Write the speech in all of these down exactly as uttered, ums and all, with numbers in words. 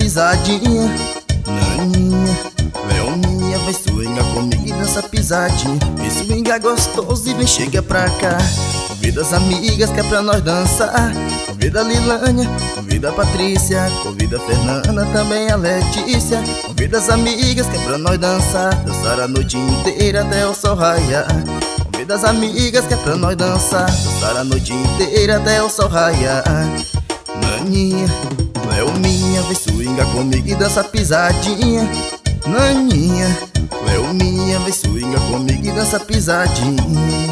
pisadinha. Naninha, Leoninha, vem swinga comigo e dança pisadinha. Vem swinga gostoso e vem chega pra cá. Convida as amigas que é pra nós dançar. Convida a Lilânia, convida a Patrícia, convida a Fernanda, também a Letícia. Convida as amigas que é pra nós dançar. Dançar a noite inteira até o sol raiar. Convida as amigas que é pra nós dançar. Dançar a noite inteira até o sol raiar. Naninha, Leoninha, vem swinga comigo e dança pisadinha. Naninha, Leoninha, vem swinga comigo e dança pisadinha.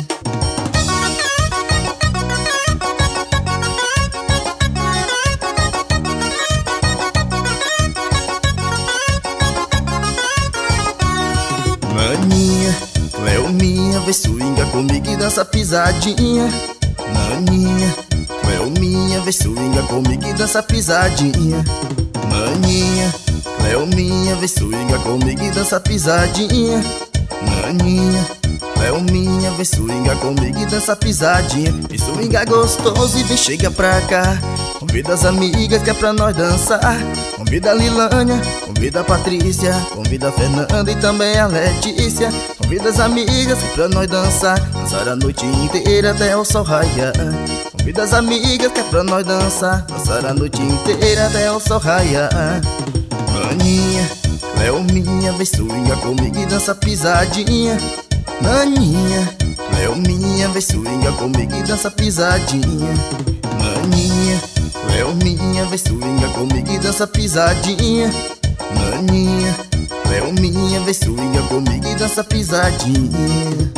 Naninha, Leoninha, vem swinga comigo e dança pisadinha. Naninha, Leoninha, vem swinga comigo e dança pisadinha. Naninha, Leoninha, vem swinga comigo e dança pisadinha. Naninha, Leoninha, vem swinga comigo e dança pisadinha. Vem swinga gostoso e vem chega pra cá. Convida as amigas que é pra nós dançar. Convida a Lilânia, convida a Patrícia, convida a Fernanda e também a Letícia. Convida as amigas que é pra nós dançar. Dançar a noite inteira até o sol raiar. Convida as amigas que é pra nós dançar. Dançar a noite inteira até o sol raiar. Naninha, Leoninha, vem swinga comigo e dança pisadinha. Naninha, Leoninha, vem swinga comigo e dança pisadinha. Naninha, Leoninha, vem swinga comigo e dança pisadinha. Naninha, Leoninha, vem swinga comigo e dança pisadinha.